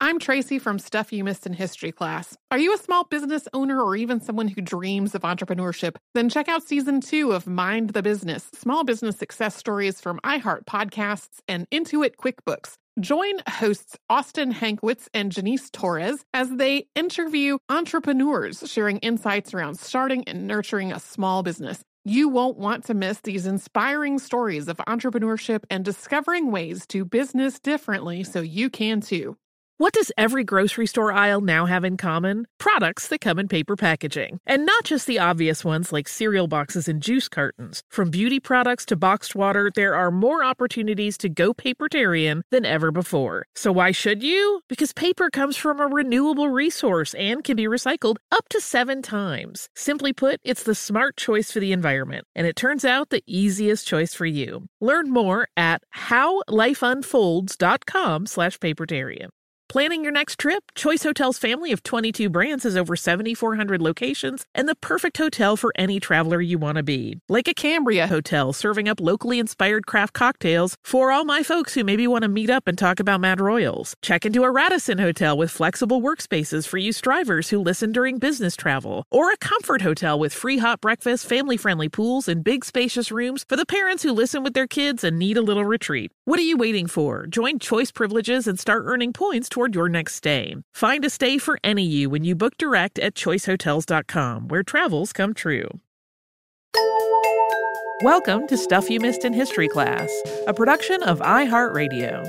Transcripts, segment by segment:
I'm Tracy from Stuff You Missed in History class. Are you a small business owner or even someone who dreams of entrepreneurship? Then check out Season 2 of Mind the Business, small business success stories from iHeart Podcasts and Intuit QuickBooks. Join hosts Austin Hankwitz and Janice Torres as they interview entrepreneurs sharing insights around starting and nurturing a small business. You won't want to miss these inspiring stories of entrepreneurship and discovering ways to business differently so you can too. What does every grocery store aisle now have in common? Products that come in paper packaging. And not just the obvious ones like cereal boxes and juice cartons. From beauty products to boxed water, there are more opportunities to go papertarian than ever before. So why should you? Because paper comes from a renewable resource and can be recycled up to 7 times. Simply put, it's the smart choice for the environment. And it turns out the easiest choice for you. Learn more at howlifeunfolds.com/papertarian. Planning your next trip? Choice Hotels' family of 22 brands has over 7,400 locations and the perfect hotel for any traveler you want to be. Like a Cambria hotel serving up locally inspired craft cocktails for all my folks who maybe want to meet up and talk about Mad Royals. Check into a Radisson hotel with flexible workspaces for you strivers who listen during business travel. Or a Comfort hotel with free hot breakfast, family-friendly pools, and big spacious rooms for the parents who listen with their kids and need a little retreat. What are you waiting for? Join Choice Privileges and start earning points toward your next stay. Find a stay for any you when you book direct at choicehotels.com, where travels come true. Welcome to Stuff You Missed in History class, a production of iHeartRadio.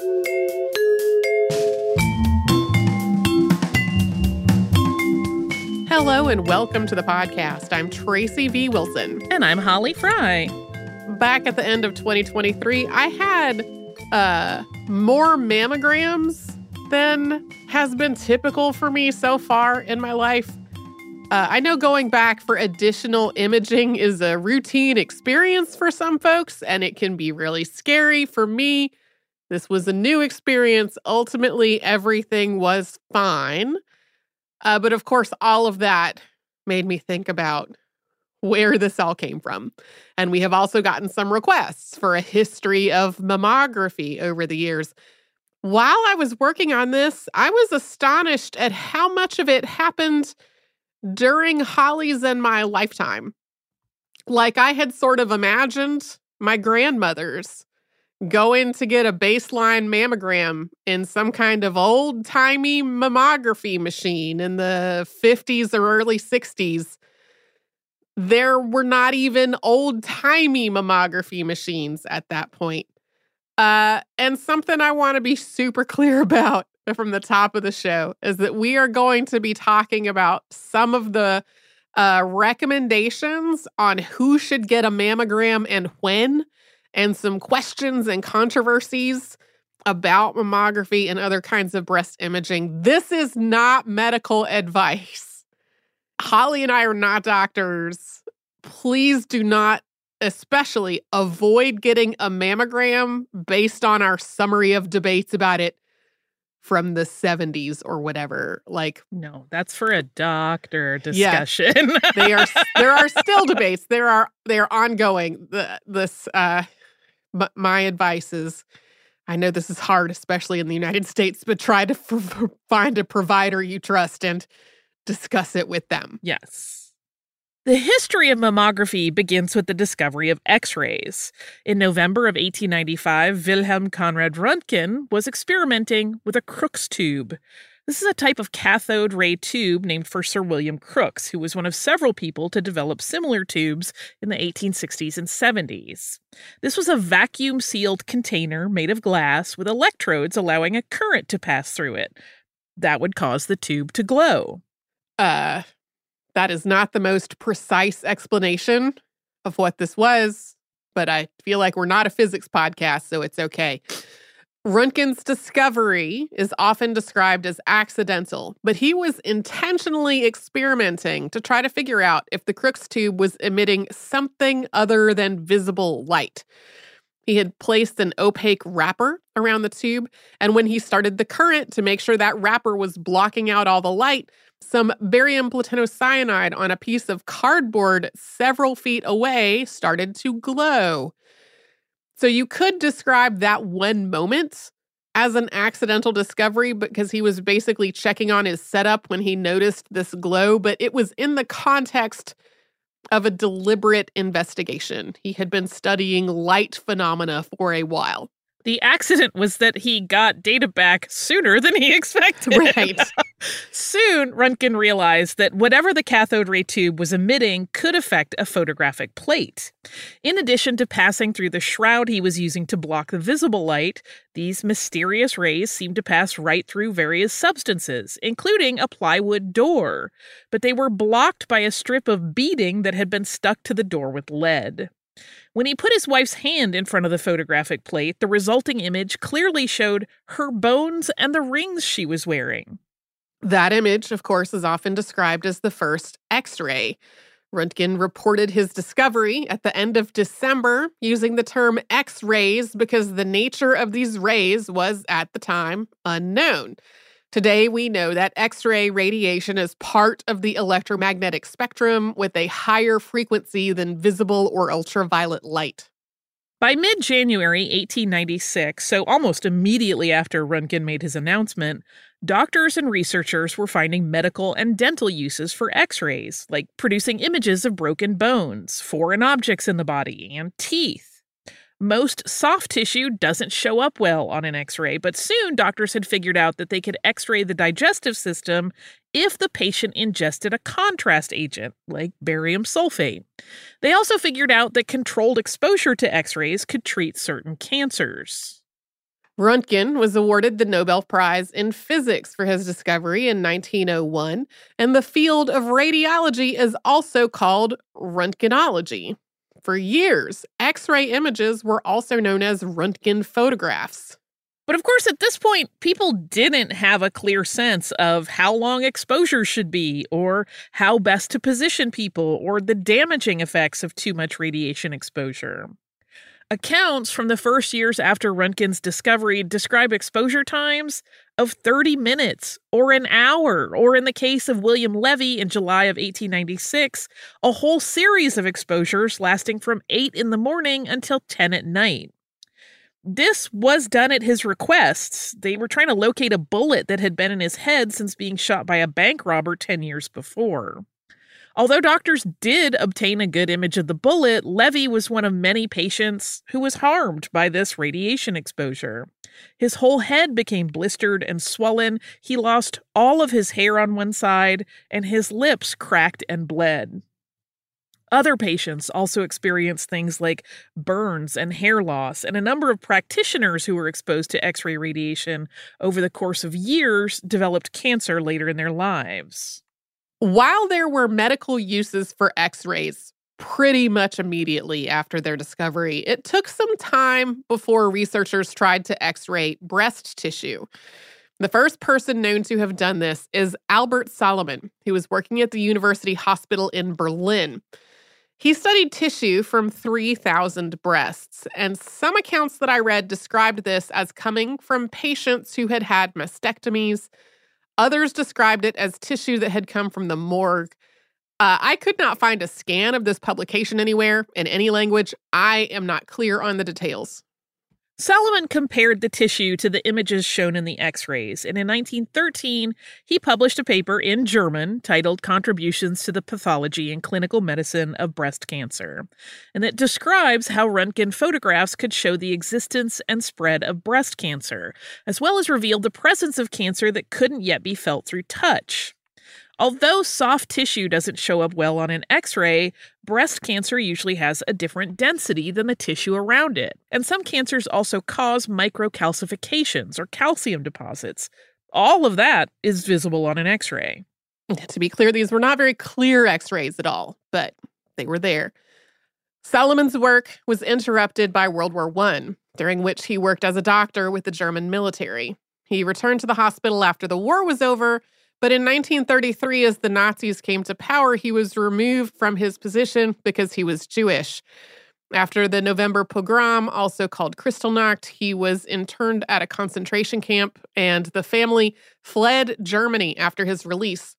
Hello and welcome to the podcast. I'm Tracy V. Wilson. And I'm Holly Fry. Back at the end of 2023, I had more mammograms than has been typical for me so far in my life. I know going back for additional imaging is a routine experience for some folks, and it can be really scary. For me, this was a new experience. Ultimately, everything was fine. But of course, all of that made me think about where this all came from. And we have also gotten some requests for a history of mammography over the years. While I was working on this, I was astonished at how much of it happened during Holly's and my lifetime. Like I had sort of imagined my grandmothers going to get a baseline mammogram in some kind of old-timey mammography machine in the 50s or early 60s. There were not even old-timey mammography machines at that point. And something I want to be super clear about from the top of the show is that we are going to be talking about some of the recommendations on who should get a mammogram and when, and some questions and controversies about mammography and other kinds of breast imaging. This is not medical advice. Holly and I are not doctors. Please do not especially avoid getting a mammogram based on our summary of debates about it from the 70s or whatever. Like, no, that's for a doctor discussion. Yeah, there are still debates. They are ongoing. My advice is, I know this is hard, especially in the United States, but try to find a provider you trust and discuss it with them. Yes. The history of mammography begins with the discovery of X-rays. In November of 1895, Wilhelm Conrad Röntgen was experimenting with a Crookes tube. This is a type of cathode ray tube named for Sir William Crookes, who was one of several people to develop similar tubes in the 1860s and 70s. This was a vacuum-sealed container made of glass with electrodes allowing a current to pass through it. That would cause the tube to glow. That is not the most precise explanation of what this was, but I feel like we're not a physics podcast, so it's okay. Röntgen's discovery is often described as accidental, but he was intentionally experimenting to try to figure out if the Crookes tube was emitting something other than visible light. He had placed an opaque wrapper around the tube, and when he started the current to make sure that wrapper was blocking out all the light, some barium platinocyanide on a piece of cardboard several feet away started to glow. So you could describe that one moment as an accidental discovery because he was basically checking on his setup when he noticed this glow, but it was in the context of a deliberate investigation. He had been studying light phenomena for a while. The accident was that he got data back sooner than he expected. Right. Soon, Röntgen realized that whatever the cathode ray tube was emitting could affect a photographic plate. In addition to passing through the shroud he was using to block the visible light, these mysterious rays seemed to pass right through various substances, including a plywood door. But they were blocked by a strip of beading that had been stuck to the door with lead. When he put his wife's hand in front of the photographic plate, the resulting image clearly showed her bones and the rings she was wearing. That image, of course, is often described as the first X-ray. Röntgen reported his discovery at the end of December using the term X-rays because the nature of these rays was, at the time, unknown. Today, we know that X-ray radiation is part of the electromagnetic spectrum with a higher frequency than visible or ultraviolet light. By mid-January 1896, so almost immediately after Röntgen made his announcement, doctors and researchers were finding medical and dental uses for X-rays, like producing images of broken bones, foreign objects in the body, and teeth. Most soft tissue doesn't show up well on an X-ray, but soon doctors had figured out that they could X-ray the digestive system if the patient ingested a contrast agent, like barium sulfate. They also figured out that controlled exposure to X-rays could treat certain cancers. Röntgen was awarded the Nobel Prize in Physics for his discovery in 1901, and the field of radiology is also called Röntgenology. For years, X-ray images were also known as Röntgen photographs. But of course, at this point, people didn't have a clear sense of how long exposure should be, or how best to position people, or the damaging effects of too much radiation exposure. Accounts from the first years after Röntgen's discovery describe exposure times of 30 minutes or an hour, or in the case of William Levy in July of 1896, a whole series of exposures lasting from 8 in the morning until 10 at night. This was done at his request. They were trying to locate a bullet that had been in his head since being shot by a bank robber 10 years before. Although doctors did obtain a good image of the bullet, Levy was one of many patients who was harmed by this radiation exposure. His whole head became blistered and swollen, he lost all of his hair on one side, and his lips cracked and bled. Other patients also experienced things like burns and hair loss, and a number of practitioners who were exposed to X-ray radiation over the course of years developed cancer later in their lives. While there were medical uses for X-rays pretty much immediately after their discovery, it took some time before researchers tried to X-ray breast tissue. The first person known to have done this is Albert Salomon, who was working at the University Hospital in Berlin. He studied tissue from 3,000 breasts, and some accounts that I read described this as coming from patients who had had mastectomies. Others described it as tissue that had come from the morgue. I could not find a scan of this publication anywhere in any language. I am not clear on the details. Salomon compared the tissue to the images shown in the X-rays, and in 1913, he published a paper in German titled Contributions to the Pathology and Clinical Medicine of Breast Cancer, and it describes how Röntgen photographs could show the existence and spread of breast cancer, as well as reveal the presence of cancer that couldn't yet be felt through touch. Although soft tissue doesn't show up well on an X-ray, breast cancer usually has a different density than the tissue around it. And some cancers also cause microcalcifications or calcium deposits. All of that is visible on an X-ray. To be clear, these were not very clear X-rays at all, but they were there. Salomon's work was interrupted by World War I, during which he worked as a doctor with the German military. He returned to the hospital after the war was over, but in 1933, as the Nazis came to power, he was removed from his position because he was Jewish. After the November pogrom, also called Kristallnacht, he was interned at a concentration camp, and the family fled Germany after his release.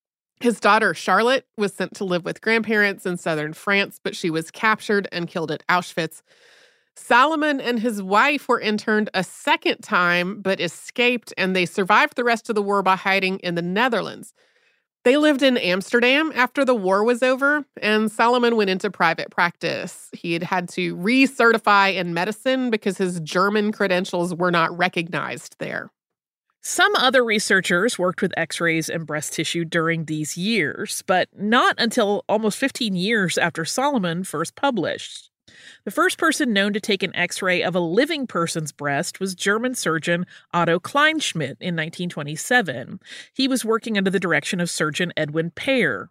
His daughter, Charlotte, was sent to live with grandparents in southern France, but she was captured and killed at Auschwitz. Salomon and his wife were interned a second time, but escaped, and they survived the rest of the war by hiding in the Netherlands. They lived in Amsterdam after the war was over, and Salomon went into private practice. He had had to recertify in medicine because his German credentials were not recognized there. Some other researchers worked with x-rays and breast tissue during these years, but not until almost 15 years after Salomon first published. The first person known to take an x-ray of a living person's breast was German surgeon Otto Kleinschmidt in 1927. He was working under the direction of surgeon Edwin Peyer.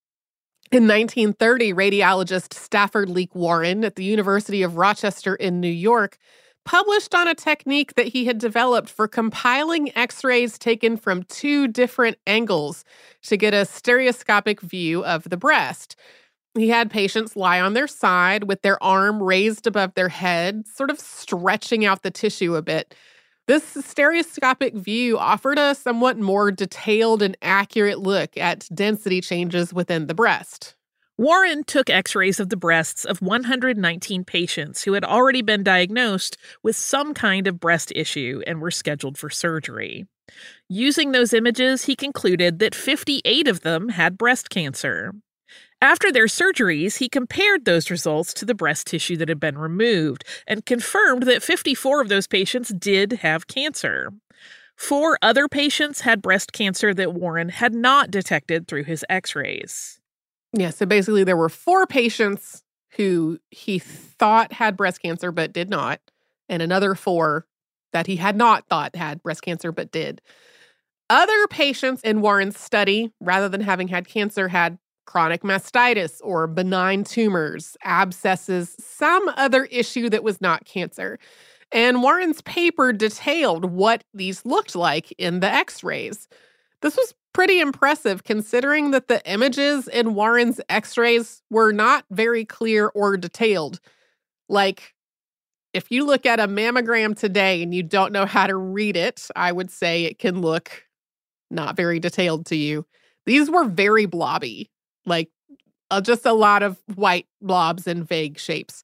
In 1930, radiologist Stafford Leake Warren at the University of Rochester in New York published on a technique that he had developed for compiling x-rays taken from two different angles to get a stereoscopic view of the breast. He had patients lie on their side with their arm raised above their head, sort of stretching out the tissue a bit. This stereoscopic view offered a somewhat more detailed and accurate look at density changes within the breast. Warren took x-rays of the breasts of 119 patients who had already been diagnosed with some kind of breast issue and were scheduled for surgery. Using those images, he concluded that 58 of them had breast cancer. After their surgeries, he compared those results to the breast tissue that had been removed and confirmed that 54 of those patients did have cancer. 4 other patients had breast cancer that Warren had not detected through his x-rays. Yeah, so basically there were 4 patients who he thought had breast cancer but did not, and another 4 that he had not thought had breast cancer but did. Other patients in Warren's study, rather than having had cancer, had chronic mastitis or benign tumors, abscesses, some other issue that was not cancer. And Warren's paper detailed what these looked like in the x-rays. This was pretty impressive considering that the images in Warren's x-rays were not very clear or detailed. Like, if you look at a mammogram today and you don't know how to read it, I would say it can look not very detailed to you. These were very blobby, like just a lot of white blobs and vague shapes.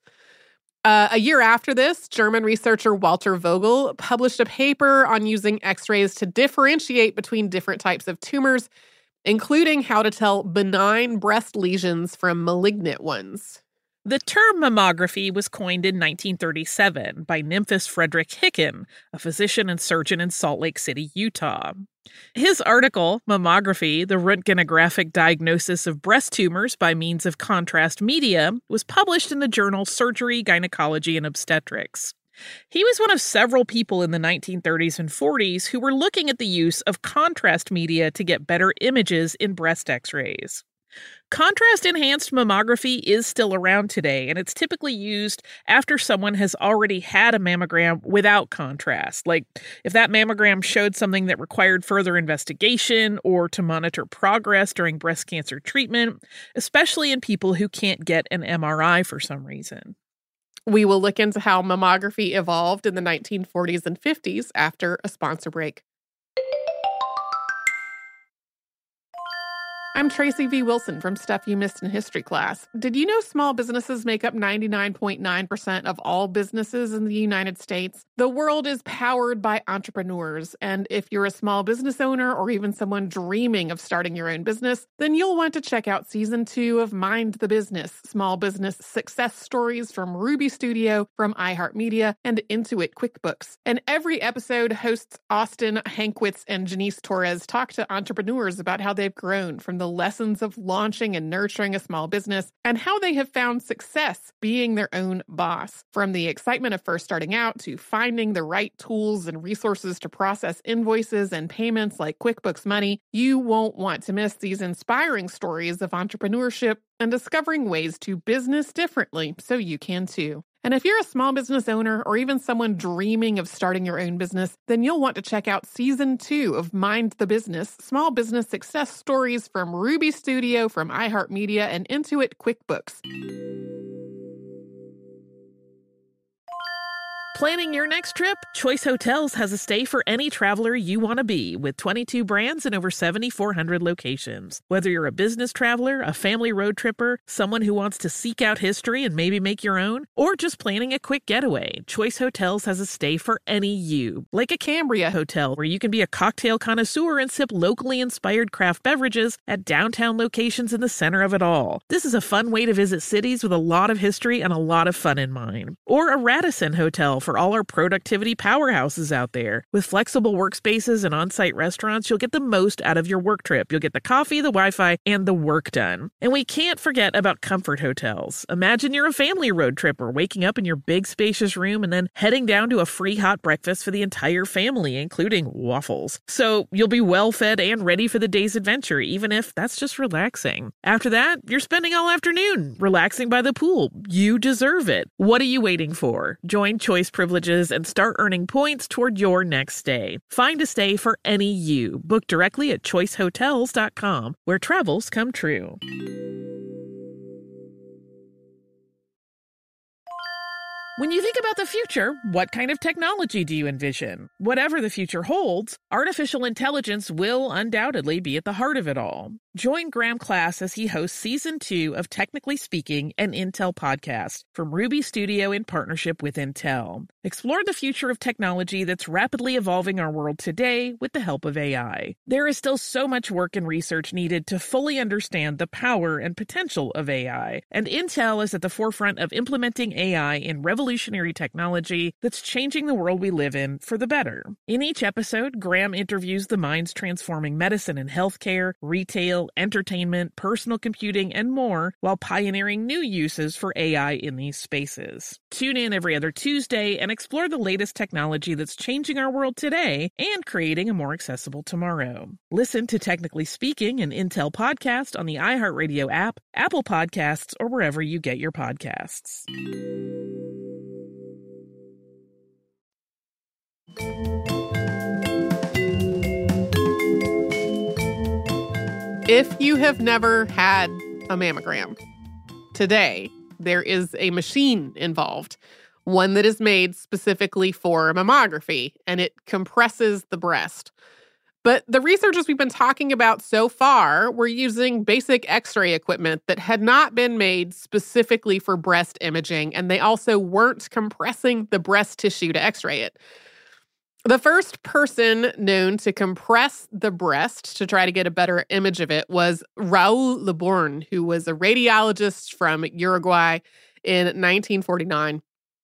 A year after this, German researcher Walter Vogel published a paper on using x-rays to differentiate between different types of tumors, including how to tell benign breast lesions from malignant ones. The term mammography was coined in 1937 by Nymphis Frederick Hicken, a physician and surgeon in Salt Lake City, Utah. His article, Mammography, the Röntgenographic Diagnosis of Breast Tumors by Means of Contrast Media, was published in the journal Surgery, Gynecology, and Obstetrics. He was one of several people in the 1930s and 40s who were looking at the use of contrast media to get better images in breast x-rays. Contrast-enhanced mammography is still around today, and it's typically used after someone has already had a mammogram without contrast. Like, if that mammogram showed something that required further investigation or to monitor progress during breast cancer treatment, especially in people who can't get an MRI for some reason. We will look into how mammography evolved in the 1940s and 50s after a sponsor break. I'm Tracy V. Wilson from Stuff You Missed in History Class. Did you know small businesses make up 99.9% of all businesses in the United States? The world is powered by entrepreneurs, and if you're a small business owner or even someone dreaming of starting your own business, then you'll want to check out Season 2 of Mind the Business, Small Business Success Stories from Ruby Studio, from iHeartMedia, and Intuit QuickBooks. And every episode, hosts Austin Hankwitz and Janice Torres talk to entrepreneurs about how they've grown from the lessons of launching and nurturing a small business and how they have found success being their own boss. From the excitement of first starting out to finding the right tools and resources to process invoices and payments like QuickBooks Money, you won't want to miss these inspiring stories of entrepreneurship and discovering ways to business differently so you can too. And if you're a small business owner or even someone dreaming of starting your own business, then you'll want to check out Season 2 of Mind the Business, Small Business Success Stories from Ruby Studio, from iHeartMedia, and Intuit QuickBooks. Planning your next trip? Choice Hotels has a stay for any traveler you want to be, with 22 brands and over 7,400 locations. Whether you're a business traveler, a family road tripper, someone who wants to seek out history and maybe make your own, or just planning a quick getaway, Choice Hotels has a stay for any you. Like a Cambria Hotel, where you can be a cocktail connoisseur and sip locally inspired craft beverages at downtown locations in the center of it all. This is a fun way to visit cities with a lot of history and a lot of fun in mind. Or a Radisson Hotel for all our productivity powerhouses out there. With flexible workspaces and on-site restaurants, you'll get the most out of your work trip. You'll get the coffee, the Wi-Fi, and the work done. And we can't forget about Comfort Hotels. Imagine you're a family road tripper, waking up in your big spacious room and then heading down to a free hot breakfast for the entire family, including waffles. So you'll be well fed and ready for the day's adventure, even if that's just relaxing. After that, you're spending all afternoon relaxing by the pool. You deserve it. What are you waiting for? Join Choice Privileges and start earning points toward your next stay. Find a stay for any you. Book directly at choicehotels.com, where travels come true. When you think about the future, what kind of technology do you envision? Whatever the future holds, artificial intelligence will undoubtedly be at the heart of it all. Join Graham Class as he hosts Season 2 of Technically Speaking, an Intel podcast from Ruby Studio in partnership with Intel. Explore the future of technology that's rapidly evolving our world today with the help of AI. There is still so much work and research needed to fully understand the power and potential of AI, and Intel is at the forefront of implementing AI in revolutionary technology that's changing the world we live in for the better. In each episode, Graham interviews the minds transforming medicine and healthcare, retail, entertainment, personal computing, and more, while pioneering new uses for AI in these spaces. Tune in every other Tuesday and explore the latest technology that's changing our world today and creating a more accessible tomorrow. Listen to Technically Speaking, an Intel podcast on the iHeartRadio app, Apple Podcasts, or wherever you get your podcasts. If you have never had a mammogram, today there is a machine involved, one that is made specifically for mammography, and it compresses the breast. But the researchers we've been talking about so far were using basic X-ray equipment that had not been made specifically for breast imaging, and they also weren't compressing the breast tissue to X-ray it. The first person known to compress the breast to try to get a better image of it was Raoul Leborgne, who was a radiologist from Uruguay in 1949.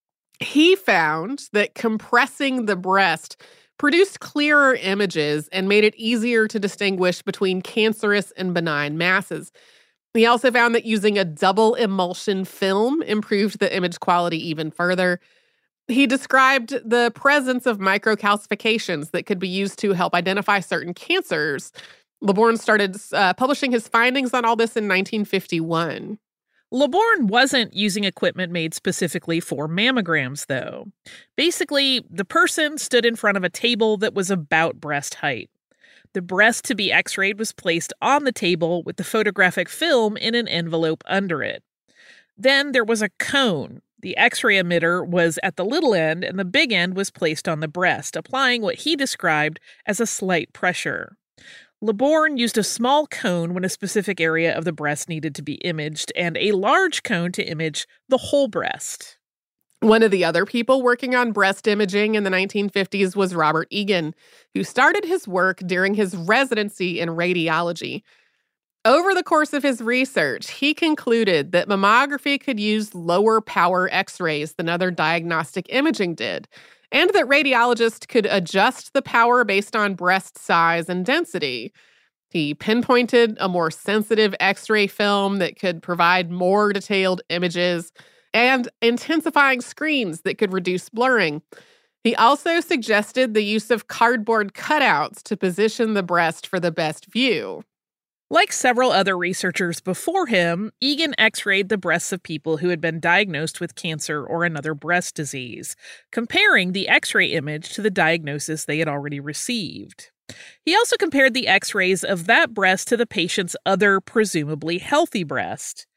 He found that compressing the breast produced clearer images and made it easier to distinguish between cancerous and benign masses. He also found that using a double emulsion film improved the image quality even further. He described the presence of microcalcifications that could be used to help identify certain cancers. Leborgne started publishing his findings on all this in 1951. Leborgne wasn't using equipment made specifically for mammograms, though. Basically, the person stood in front of a table that was about breast height. The breast to be x-rayed was placed on the table with the photographic film in an envelope under it. Then there was a cone. The X-ray emitter was at the little end, and the big end was placed on the breast, applying what he described as a slight pressure. Leborgne used a small cone when a specific area of the breast needed to be imaged, and a large cone to image the whole breast. One of the other people working on breast imaging in the 1950s was Robert Egan, who started his work during his residency in radiology. Over the course of his research, he concluded that mammography could use lower power X-rays than other diagnostic imaging did, and that radiologists could adjust the power based on breast size and density. He pinpointed a more sensitive X-ray film that could provide more detailed images and intensifying screens that could reduce blurring. He also suggested the use of cardboard cutouts to position the breast for the best view. Like several other researchers before him, Egan x-rayed the breasts of people who had been diagnosed with cancer or another breast disease, comparing the x-ray image to the diagnosis they had already received. He also compared the x-rays of that breast to the patient's other presumably healthy breast.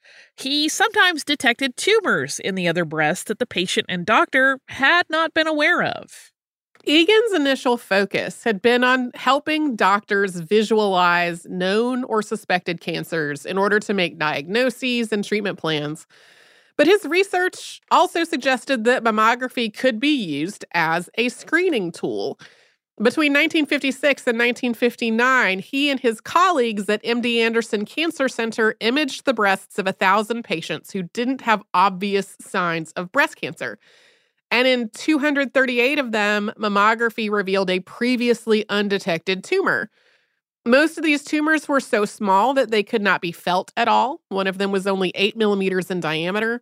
He sometimes detected tumors in the other breast that the patient and doctor had not been aware of. Egan's initial focus had been on helping doctors visualize known or suspected cancers in order to make diagnoses and treatment plans. But his research also suggested that mammography could be used as a screening tool. Between 1956 and 1959, he and his colleagues at MD Anderson Cancer Center imaged the breasts of 1,000 patients who didn't have obvious signs of breast cancer. And in 238 of them, mammography revealed a previously undetected tumor. Most of these tumors were so small that they could not be felt at all. One of them was only 8 millimeters in diameter.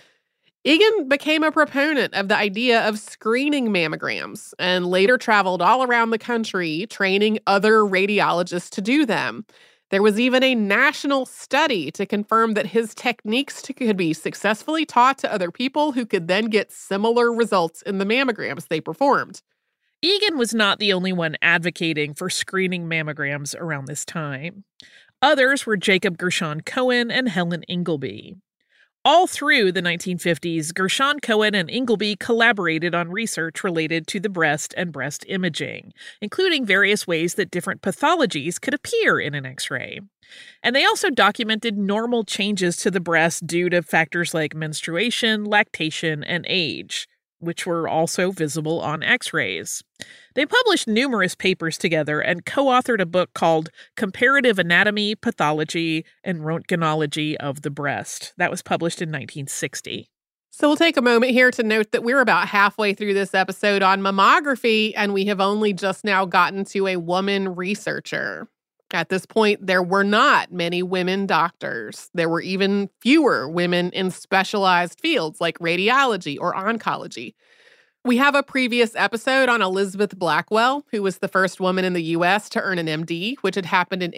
Egan became a proponent of the idea of screening mammograms and later traveled all around the country training other radiologists to do them. There was even a national study to confirm that his techniques could be successfully taught to other people who could then get similar results in the mammograms they performed. Egan was not the only one advocating for screening mammograms around this time. Others were Jacob Gershon Cohen and Helen Ingleby. All through the 1950s, Gershon Cohen and Ingleby collaborated on research related to the breast and breast imaging, including various ways that different pathologies could appear in an X-ray. And they also documented normal changes to the breast due to factors like menstruation, lactation, and age, which were also visible on X-rays. They published numerous papers together and co-authored a book called Comparative Anatomy, Pathology, and Röntgenology of the Breast. That was published in 1960. So we'll take a moment here to note that we're about halfway through this episode on mammography, and we have only just now gotten to a woman researcher. At this point, there were not many women doctors. There were even fewer women in specialized fields like radiology or oncology. We have a previous episode on Elizabeth Blackwell, who was the first woman in the U.S. to earn an MD, which had happened in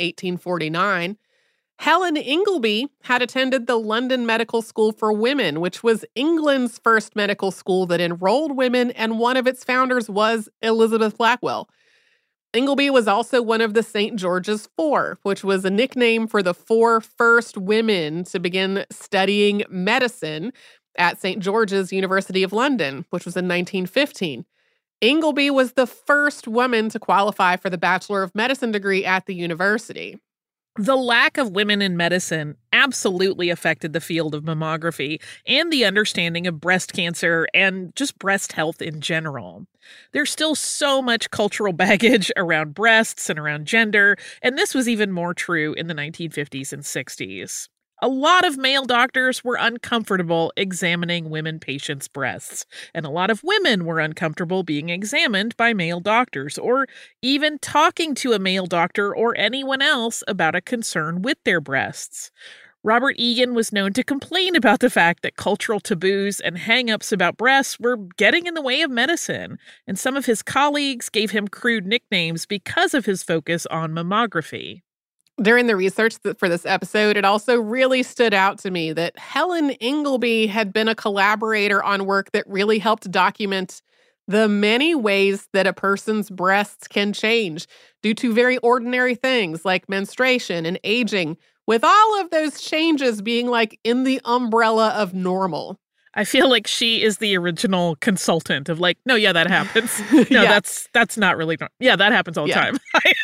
1849. Helen Ingleby had attended the London Medical School for Women, which was England's first medical school that enrolled women, and one of its founders was Elizabeth Blackwell. Ingleby was also one of the St. George's Four, which was a nickname for the 4 first women to begin studying medicine at St. George's University of London, which was in 1915. Ingleby was the first woman to qualify for the Bachelor of Medicine degree at the university. The lack of women in medicine absolutely affected the field of mammography and the understanding of breast cancer and just breast health in general. There's still so much cultural baggage around breasts and around gender, and this was even more true in the 1950s and 60s. A lot of male doctors were uncomfortable examining women patients' breasts, and a lot of women were uncomfortable being examined by male doctors, or even talking to a male doctor or anyone else about a concern with their breasts. Robert Egan was known to complain about the fact that cultural taboos and hang-ups about breasts were getting in the way of medicine, and some of his colleagues gave him crude nicknames because of his focus on mammography. During the research for this episode, it also really stood out to me that Helen Ingleby had been a collaborator on work that really helped document the many ways that a person's breasts can change due to very ordinary things like menstruation and aging, with all of those changes being like in the umbrella of normal. I feel like she is the original consultant of like, no, yeah, that happens. No, Yeah. that's not really, yeah, that happens all the time.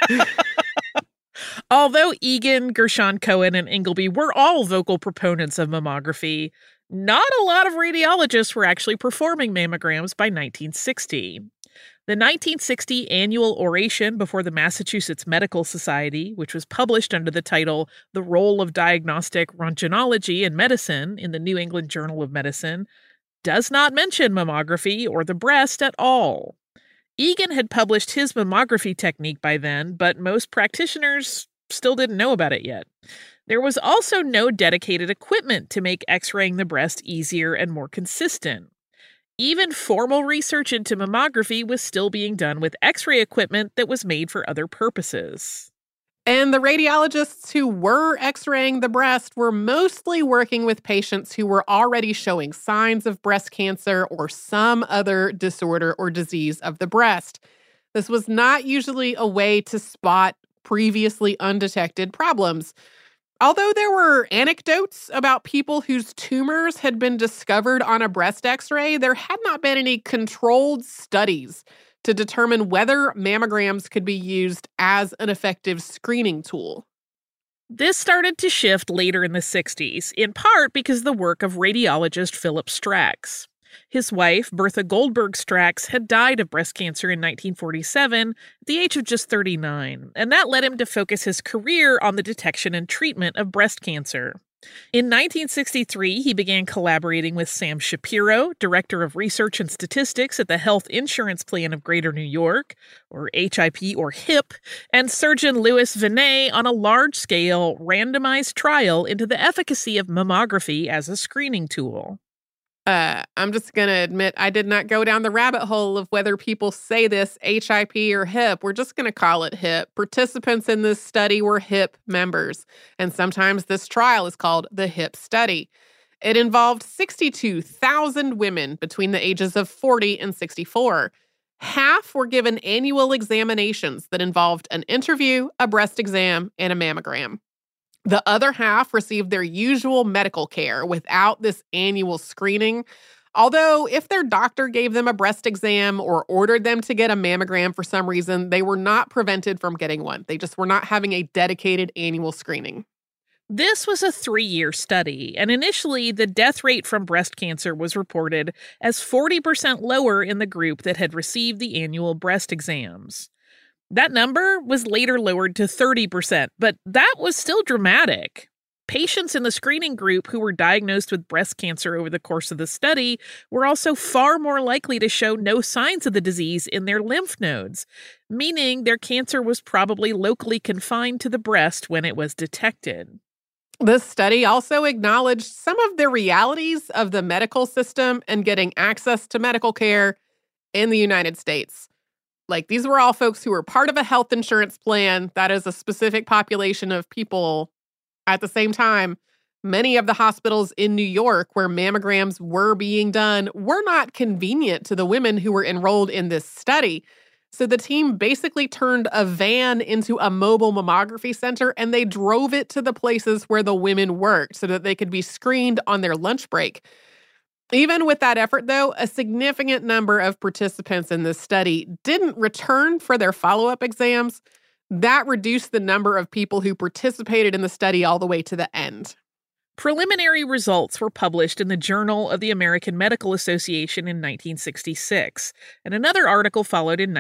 Although Egan, Gershon Cohen, and Ingleby were all vocal proponents of mammography, not a lot of radiologists were actually performing mammograms by 1960. The 1960 annual oration before the Massachusetts Medical Society, which was published under the title The Role of Diagnostic Röntgenology in Medicine in the New England Journal of Medicine, does not mention mammography or the breast at all. Egan had published his mammography technique by then, but most practitioners still didn't know about it yet. There was also no dedicated equipment to make X-raying the breast easier and more consistent. Even formal research into mammography was still being done with X-ray equipment that was made for other purposes. And the radiologists who were X-raying the breast were mostly working with patients who were already showing signs of breast cancer or some other disorder or disease of the breast. This was not usually a way to spot previously undetected problems. Although there were anecdotes about people whose tumors had been discovered on a breast x-ray, there had not been any controlled studies to determine whether mammograms could be used as an effective screening tool. This started to shift later in the 60s, in part because of the work of radiologist Philip Strax. His wife, Bertha Goldberg Strax, had died of breast cancer in 1947 at the age of just 39, and that led him to focus his career on the detection and treatment of breast cancer. In 1963, he began collaborating with Sam Shapiro, Director of Research and Statistics at the Health Insurance Plan of Greater New York, or HIP or HIP, and surgeon Louis Vinet on a large-scale, randomized trial into the efficacy of mammography as a screening tool. I'm just going to admit I did not go down the rabbit hole of whether people say this HIP or HIP. We're just going to call it HIP. Participants in this study were HIP members, and sometimes this trial is called the HIP study. It involved 62,000 women between the ages of 40 and 64. Half were given annual examinations that involved an interview, a breast exam, and a mammogram. The other half received their usual medical care without this annual screening. Although, if their doctor gave them a breast exam or ordered them to get a mammogram for some reason, they were not prevented from getting one. They just were not having a dedicated annual screening. This was a 3-year study, and initially the death rate from breast cancer was reported as 40% lower in the group that had received the annual breast exams. That number was later lowered to 30%, but that was still dramatic. Patients in the screening group who were diagnosed with breast cancer over the course of the study were also far more likely to show no signs of the disease in their lymph nodes, meaning their cancer was probably locally confined to the breast when it was detected. This study also acknowledged some of the realities of the medical system and getting access to medical care in the United States. Like, these were all folks who were part of a health insurance plan that is a specific population of people. At the same time, many of the hospitals in New York where mammograms were being done were not convenient to the women who were enrolled in this study. So the team basically turned a van into a mobile mammography center, and they drove it to the places where the women worked so that they could be screened on their lunch break. Even with that effort, though, a significant number of participants in this study didn't return for their follow-up exams. That reduced the number of people who participated in the study all the way to the end. Preliminary results were published in the Journal of the American Medical Association in 1966, and another article followed in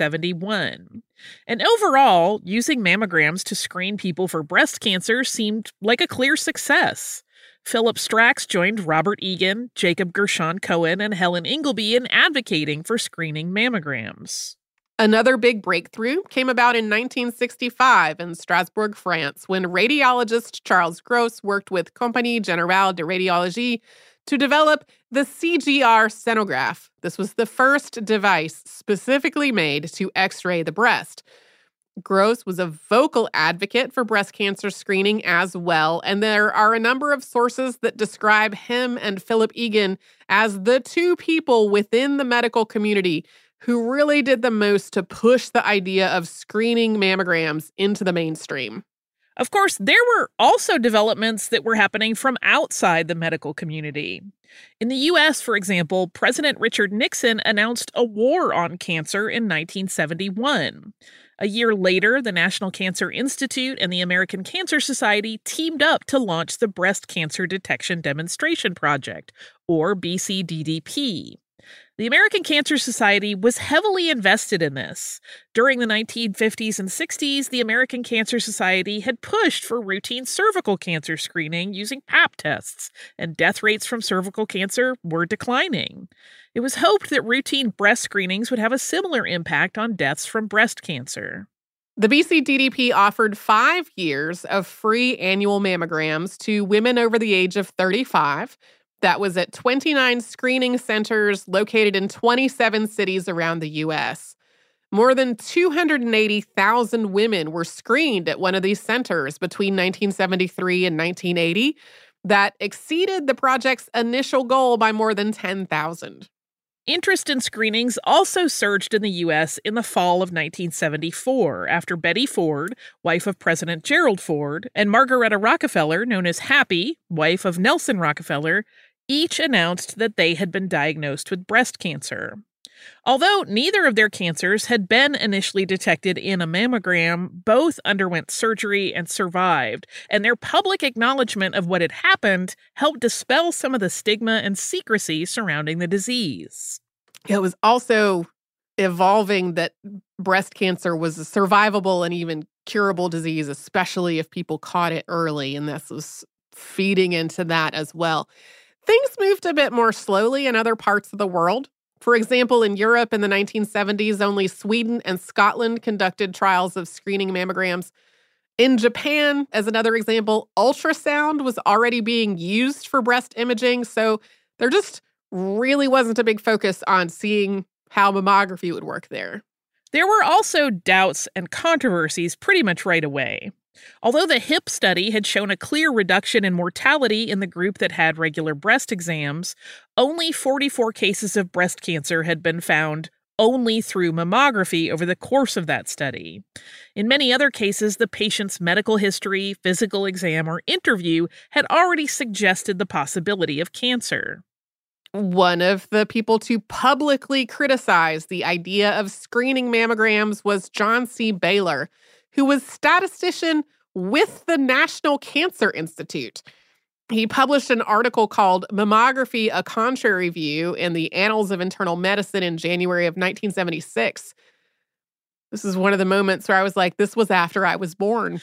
1971. And overall, using mammograms to screen people for breast cancer seemed like a clear success. Philip Strax joined Robert Egan, Jacob Gershon Cohen, and Helen Ingleby in advocating for screening mammograms. Another big breakthrough came about in 1965 in Strasbourg, France, when radiologist Charles Gros worked with Compagnie Générale de Radiologie to develop the CGR sonograph. This was the first device specifically made to X-ray the breast. Gros was a vocal advocate for breast cancer screening as well, and there are a number of sources that describe him and Philip Egan as the two people within the medical community who really did the most to push the idea of screening mammograms into the mainstream. Of course, there were also developments that were happening from outside the medical community. In the U.S., for example, President Richard Nixon announced a war on cancer in 1971. A year later, the National Cancer Institute and the American Cancer Society teamed up to launch the Breast Cancer Detection Demonstration Project, or BCDDP. The American Cancer Society was heavily invested in this. During the 1950s and 60s, the American Cancer Society had pushed for routine cervical cancer screening using Pap tests, and death rates from cervical cancer were declining. It was hoped that routine breast screenings would have a similar impact on deaths from breast cancer. The BCDDP offered 5 years of free annual mammograms to women over the age of 35. That was at 29 screening centers located in 27 cities around the U.S. More than 280,000 women were screened at one of these centers between 1973 and 1980. That exceeded the project's initial goal by more than 10,000. Interest in screenings also surged in the U.S. in the fall of 1974 after Betty Ford, wife of President Gerald Ford, and Margaretta Rockefeller, known as Happy, wife of Nelson Rockefeller, each announced that they had been diagnosed with breast cancer. Although neither of their cancers had been initially detected in a mammogram, both underwent surgery and survived, and their public acknowledgement of what had happened helped dispel some of the stigma and secrecy surrounding the disease. It was also evolving that breast cancer was a survivable and even curable disease, especially if people caught it early, and this was feeding into that as well. Things moved a bit more slowly in other parts of the world. For example, in Europe in the 1970s, only Sweden and Scotland conducted trials of screening mammograms. In Japan, as another example, ultrasound was already being used for breast imaging, so there just really wasn't a big focus on seeing how mammography would work there. There were also doubts and controversies pretty much right away. Although the HIP study had shown a clear reduction in mortality in the group that had regular breast exams, only 44 cases of breast cancer had been found only through mammography over the course of that study. In many other cases, the patient's medical history, physical exam, or interview had already suggested the possibility of cancer. One of the people to publicly criticize the idea of screening mammograms was John C. Baylor, who was statistician with the National Cancer Institute. He published an article called Mammography, A Contrary View in the Annals of Internal Medicine in January of 1976. This is one of the moments where I was like, this was after I was born.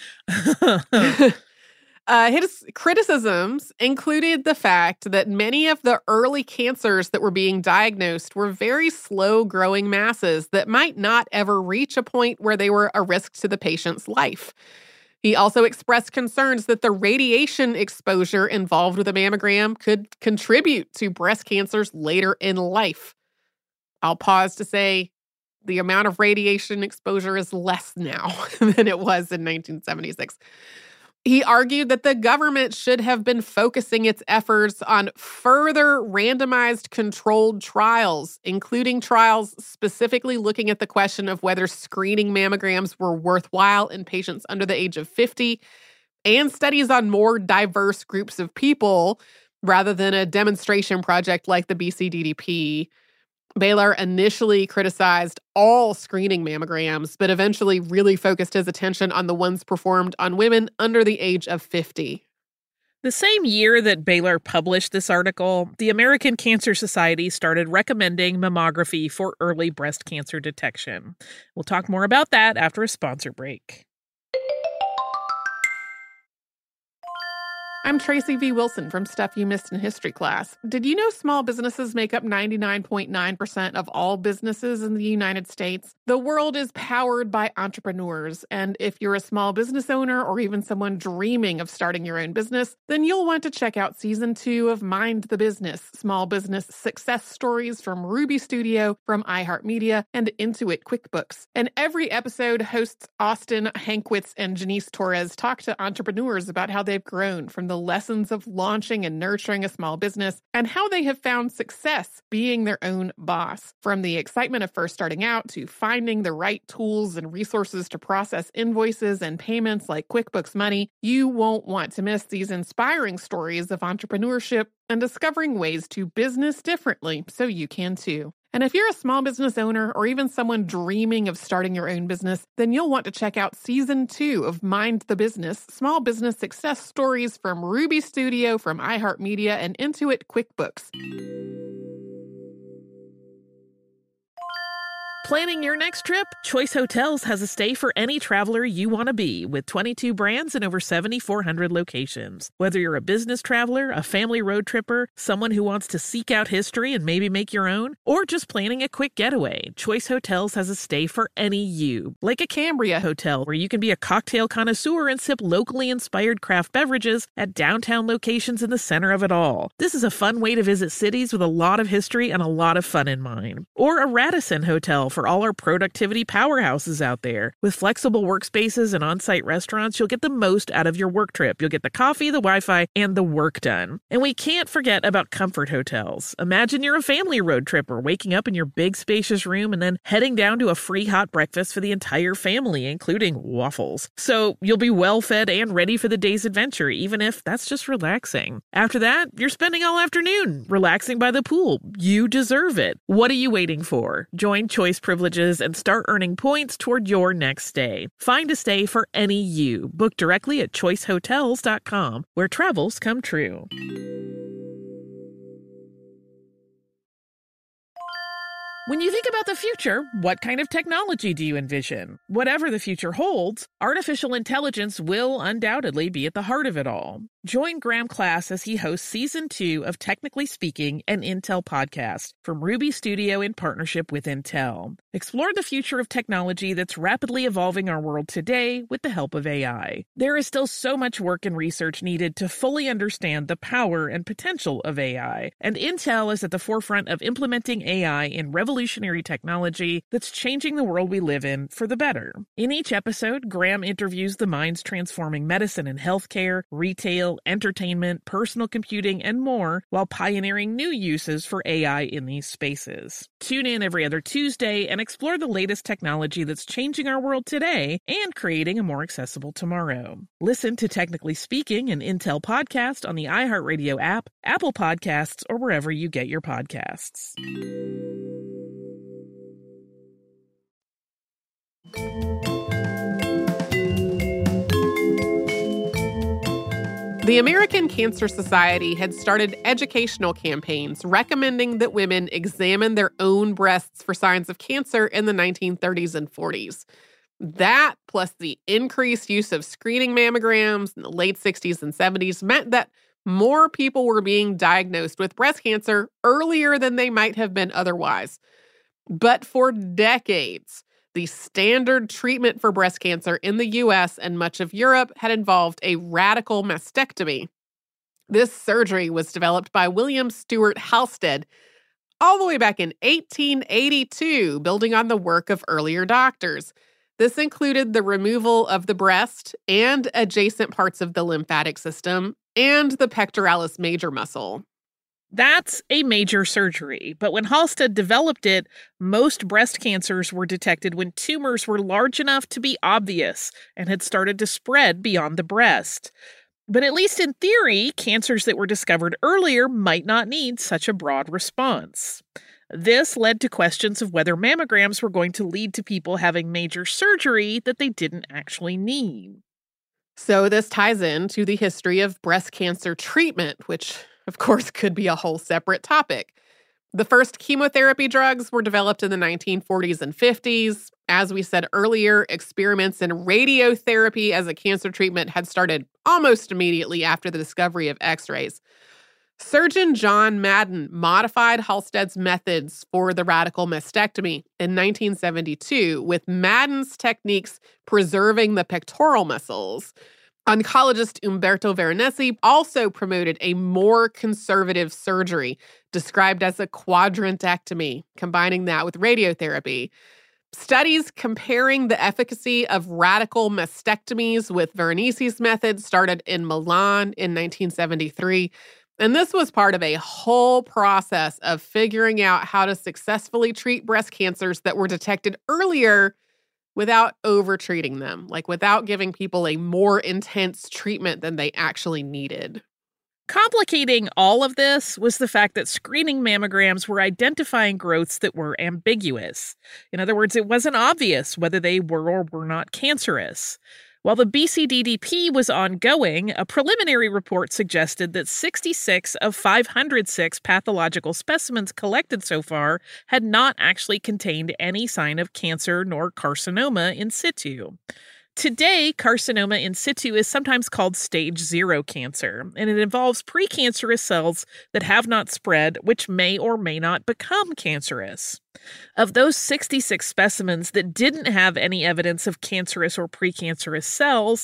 His criticisms included the fact that many of the early cancers that were being diagnosed were very slow-growing masses that might not ever reach a point where they were a risk to the patient's life. He also expressed concerns that the radiation exposure involved with a mammogram could contribute to breast cancers later in life. I'll pause to say the amount of radiation exposure is less now than it was in 1976. He argued that the government should have been focusing its efforts on further randomized controlled trials, including trials specifically looking at the question of whether screening mammograms were worthwhile in patients under the age of 50, and studies on more diverse groups of people rather than a demonstration project like the BCDDP. Baylor initially criticized all screening mammograms, but eventually really focused his attention on the ones performed on women under the age of 50. The same year that Baylor published this article, the American Cancer Society started recommending mammography for early breast cancer detection. We'll talk more about that after a sponsor break. I'm Tracy V. Wilson from Stuff You Missed in History Class. Did you know small businesses make up 99.9% of all businesses in the United States? The world is powered by entrepreneurs, and if you're a small business owner or even someone dreaming of starting your own business, then you'll want to check out Season 2 of Mind the Business, Small Business Success Stories from Ruby Studio, from iHeartMedia, and Intuit QuickBooks. In every episode, hosts Austin Hankwitz and Janice Torres talk to entrepreneurs about how they've grown from the lessons of launching and nurturing a small business and how they have found success being their own boss. From the excitement of first starting out to finding the right tools and resources to process invoices and payments like QuickBooks Money, you won't want to miss these inspiring stories of entrepreneurship and discovering ways to business differently so you can too. And if you're a small business owner or even someone dreaming of starting your own business, then you'll want to check out Season 2 of Mind the Business, Small Business Success Stories from Ruby Studio, from iHeartMedia, and Intuit QuickBooks. Planning your next trip? Choice Hotels has a stay for any traveler you want to be, with 22 brands and over 7,400 locations. Whether you're a business traveler, a family road tripper, someone who wants to seek out history and maybe make your own, or just planning a quick getaway, Choice Hotels has a stay for any you. Like a Cambria Hotel, where you can be a cocktail connoisseur and sip locally inspired craft beverages at downtown locations in the center of it all. This is a fun way to visit cities with a lot of history and a lot of fun in mind. Or a Radisson Hotel for for all our productivity powerhouses out there. With flexible workspaces and on-site restaurants, you'll get the most out of your work trip. You'll get the coffee, the Wi-Fi, and the work done. And we can't forget about comfort hotels. Imagine you're a family road tripper, waking up in your big spacious room and then heading down to a free hot breakfast for the entire family, including waffles. So you'll be well fed and ready for the day's adventure, even if that's just relaxing. After that, you're spending all afternoon relaxing by the pool. You deserve it. What are you waiting for? Join Choice Privileges and start earning points toward your next stay. Find a stay for any you. Book directly at choicehotels.com, where travels come true. When you think about the future, what kind of technology do you envision? Whatever the future holds, artificial intelligence will undoubtedly be at the heart of it all. Join Graham Class as he hosts Season 2 of Technically Speaking, an Intel podcast from Ruby Studio in partnership with Intel. Explore the future of technology that's rapidly evolving our world today with the help of AI. There is still so much work and research needed to fully understand the power and potential of AI, and Intel is at the forefront of implementing AI in revolutionary technology that's changing the world we live in for the better. In each episode, Graham interviews the minds transforming medicine and healthcare, retail, entertainment, personal computing, and more, while pioneering new uses for AI in these spaces. Tune in every other Tuesday and explore the latest technology that's changing our world today and creating a more accessible tomorrow. Listen to Technically Speaking, an Intel podcast on the iHeartRadio app, Apple Podcasts, or wherever you get your podcasts. The American Cancer Society had started educational campaigns recommending that women examine their own breasts for signs of cancer in the 1930s and 40s. That, plus the increased use of screening mammograms in the late 60s and 70s, meant that more people were being diagnosed with breast cancer earlier than they might have been otherwise. But for decades, the standard treatment for breast cancer in the U.S. and much of Europe had involved a radical mastectomy. This surgery was developed by William Stewart Halsted all the way back in 1882, building on the work of earlier doctors. This included the removal of the breast and adjacent parts of the lymphatic system and the pectoralis major muscle. That's a major surgery, but when Halsted developed it, most breast cancers were detected when tumors were large enough to be obvious and had started to spread beyond the breast. But at least in theory, cancers that were discovered earlier might not need such a broad response. This led to questions of whether mammograms were going to lead to people having major surgery that they didn't actually need. So this ties into the history of breast cancer treatment, which of course could be a whole separate topic. The first chemotherapy drugs were developed in the 1940s and 50s. As we said earlier, experiments in radiotherapy as a cancer treatment had started almost immediately after the discovery of X-rays. Surgeon John Madden modified Halsted's methods for the radical mastectomy in 1972, with Madden's techniques preserving the pectoral muscles. Oncologist Umberto Veronesi also promoted a more conservative surgery described as a quadrantectomy, combining that with radiotherapy. Studies comparing the efficacy of radical mastectomies with Veronesi's method started in Milan in 1973, and this was part of a whole process of figuring out how to successfully treat breast cancers that were detected earlier without over-treating them, like without giving people a more intense treatment than they actually needed. Complicating all of this was the fact that screening mammograms were identifying growths that were ambiguous. In other words, it wasn't obvious whether they were or were not cancerous. While the BCDDP was ongoing, a preliminary report suggested that 66 of 506 pathological specimens collected so far had not actually contained any sign of cancer nor carcinoma in situ. Today, carcinoma in situ is sometimes called stage 0 cancer, and it involves precancerous cells that have not spread, which may or may not become cancerous. Of those 66 specimens that didn't have any evidence of cancerous or precancerous cells,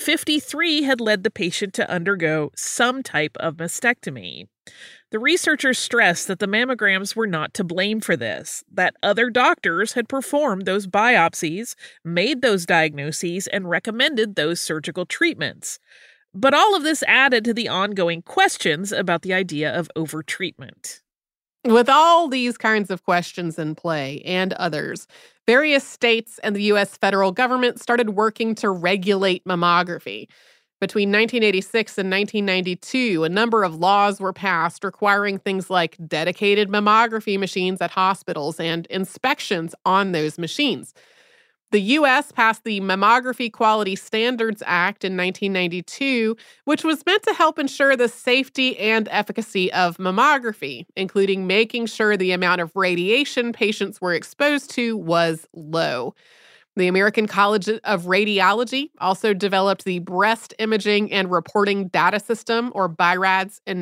53 had led the patient to undergo some type of mastectomy. The researchers stressed that the mammograms were not to blame for this, that other doctors had performed those biopsies, made those diagnoses, and recommended those surgical treatments. But all of this added to the ongoing questions about the idea of overtreatment. With all these kinds of questions in play and others, various states and the U.S. federal government started working to regulate mammography. Between 1986 and 1992, a number of laws were passed requiring things like dedicated mammography machines at hospitals and inspections on those machines. The U.S. passed the Mammography Quality Standards Act in 1992, which was meant to help ensure the safety and efficacy of mammography, including making sure the amount of radiation patients were exposed to was low. The American College of Radiology also developed the Breast Imaging and Reporting Data System, or BI-RADS, in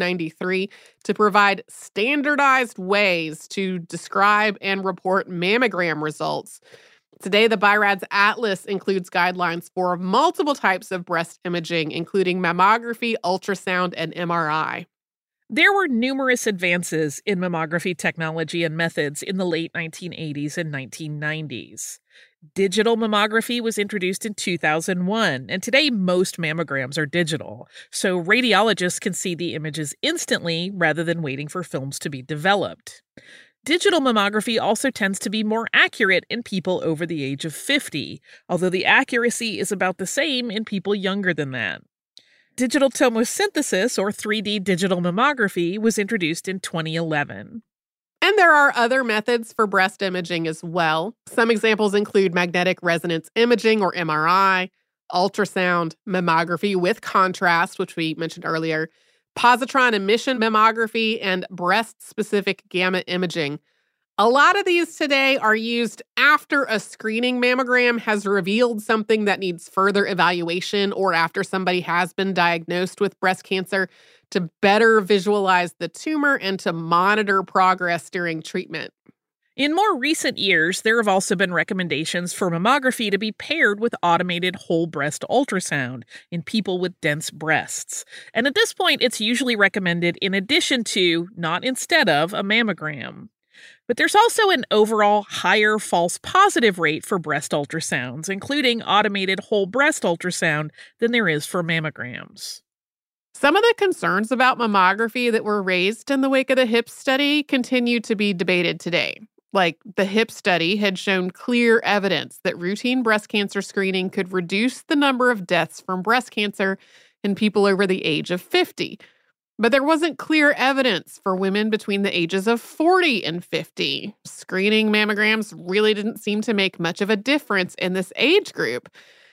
1993 to provide standardized ways to describe and report mammogram results. Today, the BI-RADS Atlas includes guidelines for multiple types of breast imaging, including mammography, ultrasound, and MRI. There were numerous advances in mammography technology and methods in the late 1980s and 1990s. Digital mammography was introduced in 2001, and today most mammograms are digital, so radiologists can see the images instantly rather than waiting for films to be developed. Digital mammography also tends to be more accurate in people over the age of 50, although the accuracy is about the same in people younger than that. Digital tomosynthesis, or 3D digital mammography, was introduced in 2011. And there are other methods for breast imaging as well. Some examples include magnetic resonance imaging, or MRI, ultrasound, mammography with contrast, which we mentioned earlier, positron emission mammography, and breast-specific gamma imaging. A lot of these today are used after a screening mammogram has revealed something that needs further evaluation, or after somebody has been diagnosed with breast cancer, to better visualize the tumor and to monitor progress during treatment. In more recent years, there have also been recommendations for mammography to be paired with automated whole breast ultrasound in people with dense breasts. And at this point, it's usually recommended in addition to, not instead of, a mammogram. But there's also an overall higher false positive rate for breast ultrasounds, including automated whole breast ultrasound, than there is for mammograms. Some of the concerns about mammography that were raised in the wake of the HIPS study continue to be debated today. Like, the HIPS study had shown clear evidence that routine breast cancer screening could reduce the number of deaths from breast cancer in people over the age of 50. But there wasn't clear evidence for women between the ages of 40 and 50. Screening mammograms really didn't seem to make much of a difference in this age group.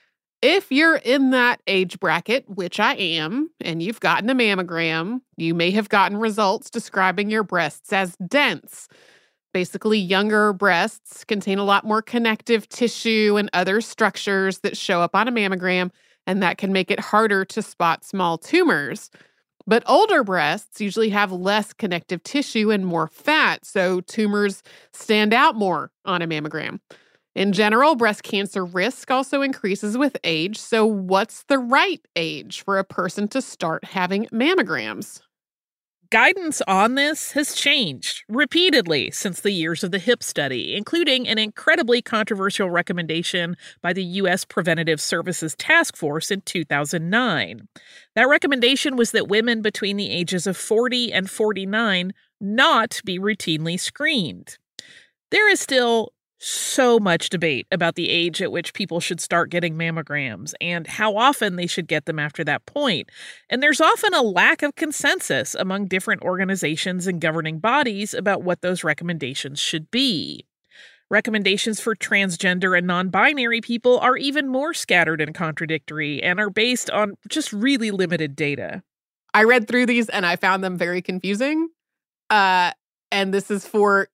If you're in that age bracket, which I am, and you've gotten a mammogram, you may have gotten results describing your breasts as dense. Basically, younger breasts contain a lot more connective tissue and other structures that show up on a mammogram, and that can make it harder to spot small tumors. But older breasts usually have less connective tissue and more fat, so tumors stand out more on a mammogram. In general, breast cancer risk also increases with age, so what's the right age for a person to start having mammograms? Guidance on this has changed repeatedly since the years of the HIPS study, including an incredibly controversial recommendation by the U.S. Preventative Services Task Force in 2009. That recommendation was that women between the ages of 40 and 49 not be routinely screened. There is still so much debate about the age at which people should start getting mammograms and how often they should get them after that point. And there's often a lack of consensus among different organizations and governing bodies about what those recommendations should be. Recommendations for transgender and non-binary people are even more scattered and contradictory and are based on just really limited data. I read through these and I found them very confusing. And this is for,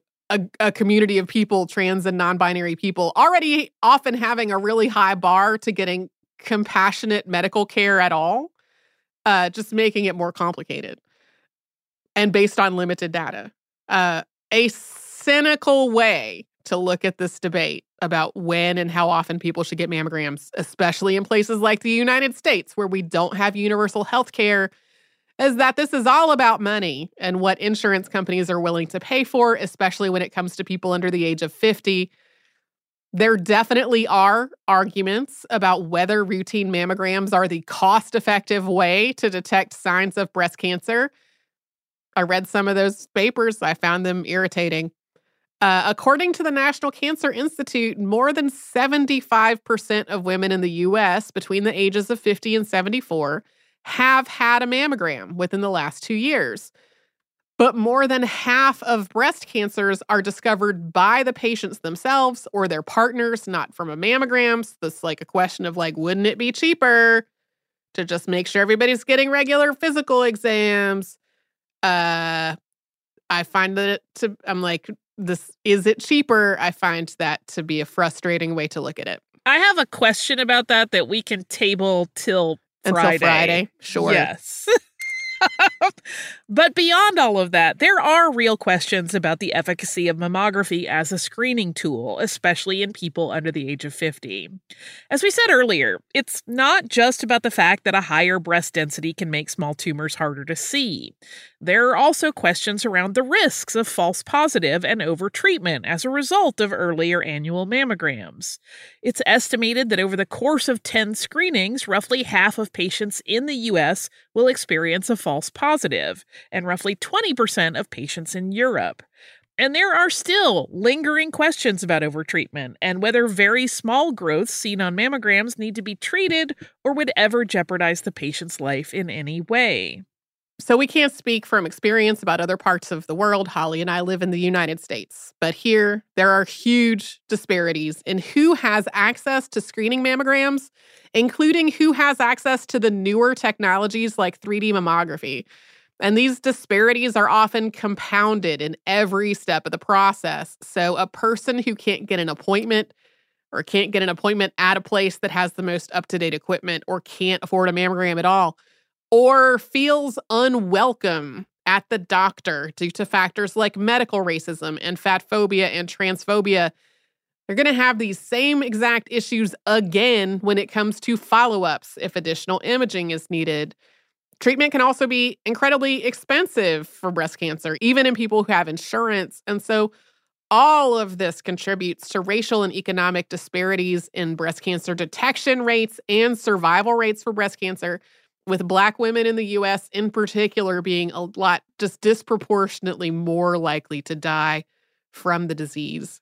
a community of people, trans and non-binary people, already often having a really high bar to getting compassionate medical care at all, just making it more complicated and based on limited data. A cynical way to look at this debate about when and how often people should get mammograms, especially in places like the United States where we don't have universal health care, is that this is all about money and what insurance companies are willing to pay for, especially when it comes to people under the age of 50. There definitely are arguments about whether routine mammograms are the cost-effective way to detect signs of breast cancer. I read some of those papers. I found them irritating. According to the National Cancer Institute, more than 75% of women in the U.S. between the ages of 50 and 74 have had a mammogram within the last 2 years. But more than half of breast cancers are discovered by the patients themselves or their partners, not from a mammogram. So this is like a question of like, wouldn't it be cheaper to just make sure everybody's getting regular physical exams? I find that I'm like, is it cheaper? I find that to be a frustrating way to look at it. I have a question about that we can table till Friday. Until Friday, sure. Yes. But beyond all of that, there are real questions about the efficacy of mammography as a screening tool, especially in people under the age of 50. As we said earlier, it's not just about the fact that a higher breast density can make small tumors harder to see. There are also questions around the risks of false positive and overtreatment as a result of earlier annual mammograms. It's estimated that over the course of 10 screenings, roughly half of patients in the U.S. will experience a false positive, and roughly 20% of patients in Europe. And there are still lingering questions about overtreatment and whether very small growths seen on mammograms need to be treated or would ever jeopardize the patient's life in any way. So we can't speak from experience about other parts of the world. Holly and I live in the United States. But here, there are huge disparities in who has access to screening mammograms, including who has access to the newer technologies like 3D mammography. And these disparities are often compounded in every step of the process. So a person who can't get an appointment or can't get an appointment at a place that has the most up-to-date equipment or can't afford a mammogram at all, or feels unwelcome at the doctor due to factors like medical racism and fat phobia and transphobia, they're going to have these same exact issues again when it comes to follow-ups if additional imaging is needed. Treatment can also be incredibly expensive for breast cancer, even in people who have insurance. And so all of this contributes to racial and economic disparities in breast cancer detection rates and survival rates for breast cancer, with Black women in the U.S. in particular being a lot just disproportionately more likely to die from the disease.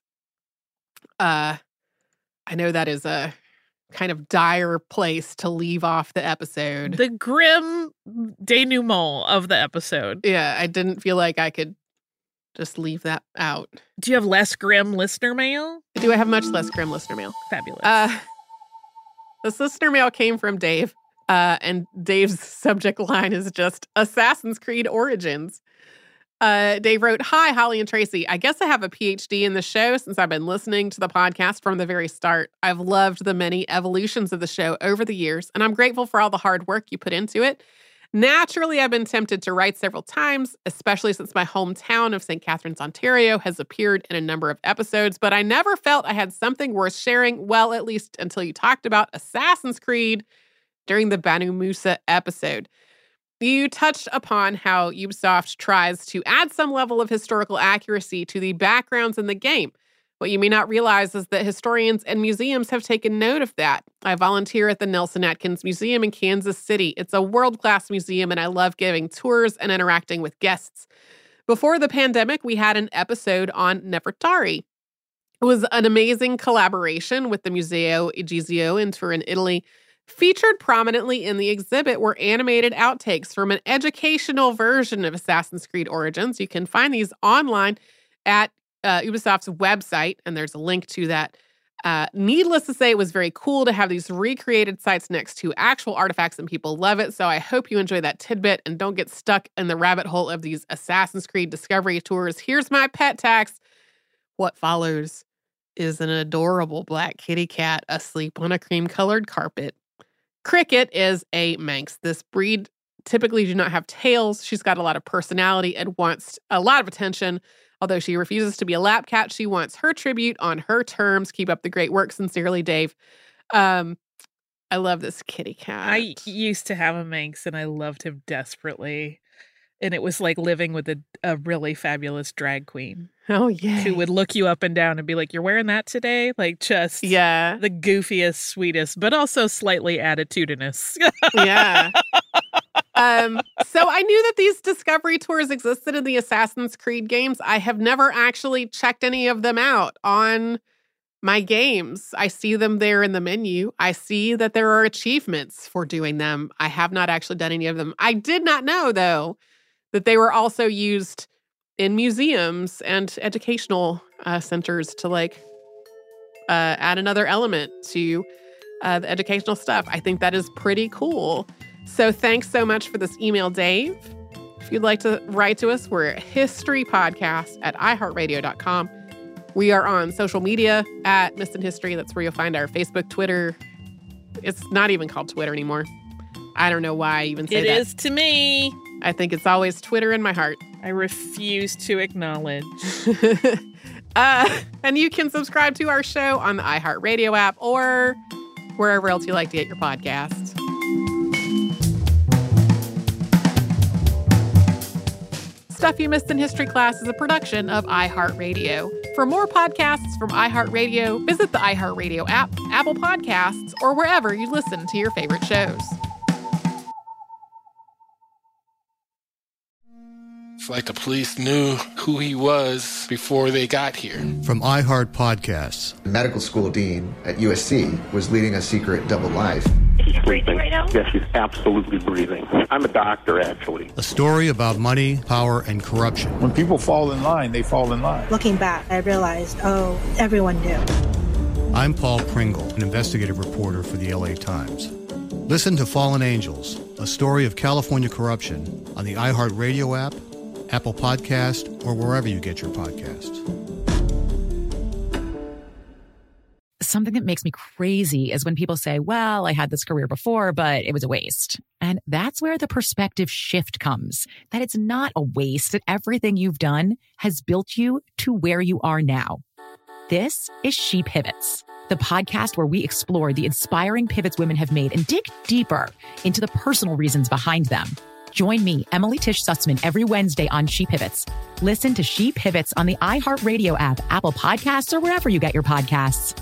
I know that is a kind of dire place to leave off the episode. The grim denouement of the episode. Yeah, I didn't feel like I could just leave that out. Do you have less grim listener mail? Do I have much less grim listener mail? Fabulous. This listener mail came from Dave. And Dave's subject line is just Assassin's Creed Origins. Dave wrote, "Hi, Holly and Tracy. I guess I have a PhD in the show since I've been listening to the podcast from the very start. I've loved the many evolutions of the show over the years, and I'm grateful for all the hard work you put into it. Naturally, I've been tempted to write several times, especially since my hometown of St. Catharines, Ontario has appeared in a number of episodes, but I never felt I had something worth sharing, well, at least until you talked about Assassin's Creed during the Banu Musa episode. You touched upon how Ubisoft tries to add some level of historical accuracy to the backgrounds in the game. What you may not realize is that historians and museums have taken note of that. I volunteer at the Nelson Atkins Museum in Kansas City. It's a world-class museum, and I love giving tours and interacting with guests. Before the pandemic, we had an episode on Nefertari. It was an amazing collaboration with the Museo Egizio in Turin, Italy. Featured prominently in the exhibit were animated outtakes from an educational version of Assassin's Creed Origins. You can find these online at Ubisoft's website, and there's a link to that. Needless to say, it was very cool to have these recreated sites next to actual artifacts, and people love it. So I hope you enjoy that tidbit and don't get stuck in the rabbit hole of these Assassin's Creed Discovery tours. Here's my pet tax. What follows is an adorable black kitty cat asleep on a cream-colored carpet. Cricket is a Manx. This breed typically do not have tails. She's got a lot of personality and wants a lot of attention. Although she refuses to be a lap cat, she wants her tribute on her terms. Keep up the great work. Sincerely, Dave. I love this kitty cat. I used to have a Manx, and I loved him desperately. And it was like living with a really fabulous drag queen. Oh, yeah. Who would look you up and down and be like, you're wearing that today? Like, just the goofiest, sweetest, but also slightly attitudinous. Yeah. So I knew that these Discovery Tours existed in the Assassin's Creed games. I have never actually checked any of them out on my games. I see them there in the menu. I see that there are achievements for doing them. I have not actually done any of them. I did not know, though, that they were also used in museums and educational centers to add another element to the educational stuff. I think that is pretty cool. So thanks so much for this email, Dave. If you'd like to write to us, we're historypodcast@iheartradio.com. We are on social media at Missed in History. That's where you'll find our Facebook, Twitter. It's not even called Twitter anymore. I don't know why I even say that. It is to me. I think it's always Twitter in my heart. I refuse to acknowledge. And you can subscribe to our show on the iHeartRadio app or wherever else you like to get your podcasts. Stuff You Missed in History Class is a production of iHeartRadio. For more podcasts from iHeartRadio, visit the iHeartRadio app, Apple Podcasts, or wherever you listen to your favorite shows. It's like the police knew who he was before they got here. From iHeart Podcasts. The medical school dean at USC was leading a secret double life. He's breathing right now? Yes, he's absolutely breathing. I'm a doctor, actually. A story about money, power, and corruption. When people fall in line, they fall in line. Looking back, I realized, everyone knew. I'm Paul Pringle, an investigative reporter for the LA Times. Listen to Fallen Angels, a story of California corruption on the iHeartRadio app, Apple Podcast, or wherever you get your podcasts. Something that makes me crazy is when people say, well, I had this career before, but it was a waste. And that's where the perspective shift comes, that it's not a waste, that everything you've done has built you to where you are now. This is She Pivots, the podcast where we explore the inspiring pivots women have made and dig deeper into the personal reasons behind them. Join me, Emily Tish Sussman, every Wednesday on She Pivots. Listen to She Pivots on the iHeartRadio app, Apple Podcasts, or wherever you get your podcasts.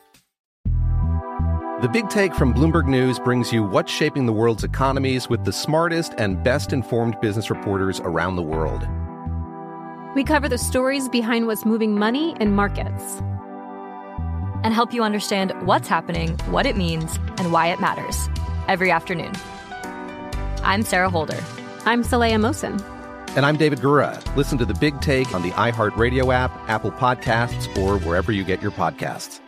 The Big Take from Bloomberg News brings you what's shaping the world's economies with the smartest and best-informed business reporters around the world. We cover the stories behind what's moving money and markets, and help you understand what's happening, what it means, and why it matters every afternoon. I'm Sarah Holder. I'm Saleha Mohsin. And I'm David Gura. Listen to The Big Take on the iHeartRadio app, Apple Podcasts, or wherever you get your podcasts.